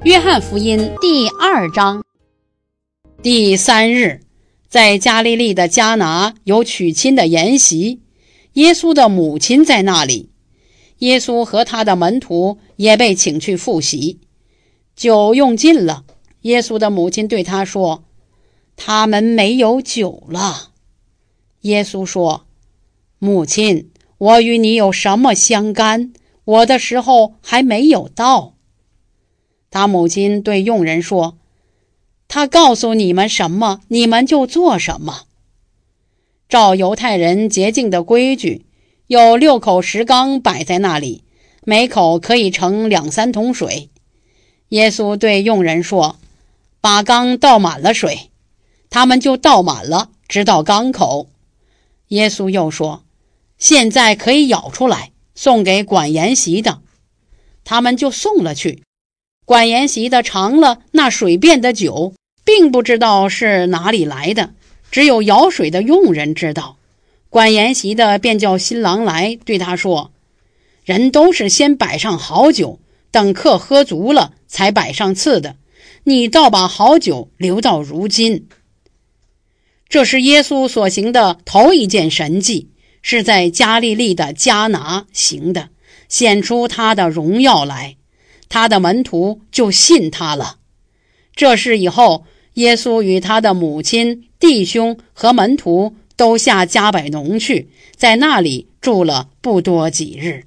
约翰福音第2章。第3日，在加利利的迦拿有娶亲的筵席，耶稣的母亲在那里，耶稣和他的门徒也被请去赴席。酒用尽了，耶稣的母亲对他说：“他们没有酒了。”耶稣说：“母亲，我与你有什么相干？我的时候还没有到。”他母亲对佣人说：“他告诉你们什么，你们就做什么。”照犹太人洁净的规矩，有6口石缸摆在那里，每口可以盛2-3桶水。耶稣对佣人说：“把缸倒满了水。”他们就倒满了，直到缸口。耶稣又说：“现在可以舀出来，送给管筵席的。”他们就送了去。管筵席的尝了那水变的酒，并不知道是哪里来的，只有舀水的佣人知道。管筵席的便叫新郎来，对他说：“人都是先摆上好酒，等客喝足了才摆上次的，你倒把好酒留到如今。”这是耶稣所行的头一件神迹，是在加利利的迦拿行的，显出他的荣耀来。他的门徒就信他了。这事以后，耶稣与他的母亲、弟兄和门徒都下迦百农去，在那里住了不多几日。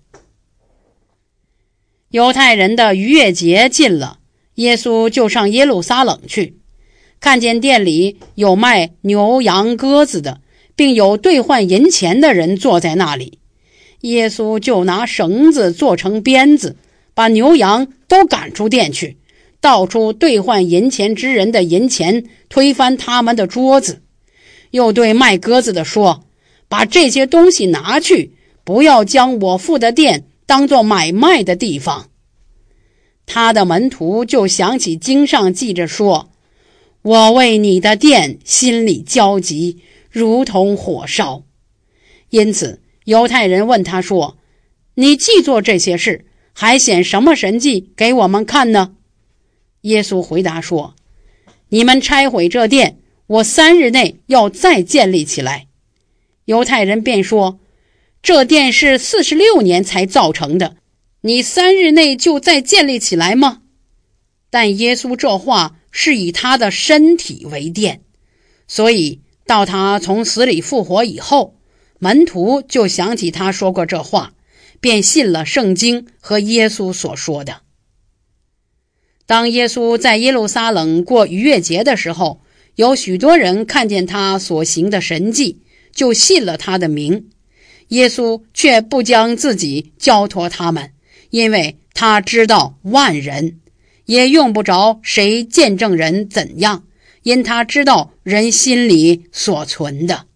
犹太人的逾越节近了，耶稣就上耶路撒冷去，看见店里有卖牛羊鸽子的，并有兑换银钱的人坐在那里。耶稣就拿绳子做成鞭子，把牛羊都赶出店去，倒出兑换银钱之人的银钱，推翻他们的桌子。又对卖鸽子的说：“把这些东西拿去，不要将我父的店当作买卖的地方。”他的门徒就想起经上记着说：“我为你的殿心里焦急，如同火烧。”因此犹太人问他说：“你既做这些事，还显什么神迹给我们看呢？”耶稣回答说：“你们拆毁这殿，我3日内要再建立起来。”犹太人便说：“这殿是46年才造成的，你3日内就再建立起来吗？”但耶稣这话是以他的身体为殿，所以到他从死里复活以后，门徒就想起他说过这话，便信了圣经和耶稣所说的。当耶稣在耶路撒冷过逾越节的时候，有许多人看见他所行的神迹，就信了他的名。耶稣却不将自己交托他们，因为他知道万人，也用不着谁见证人怎样，因他知道人心里所存的。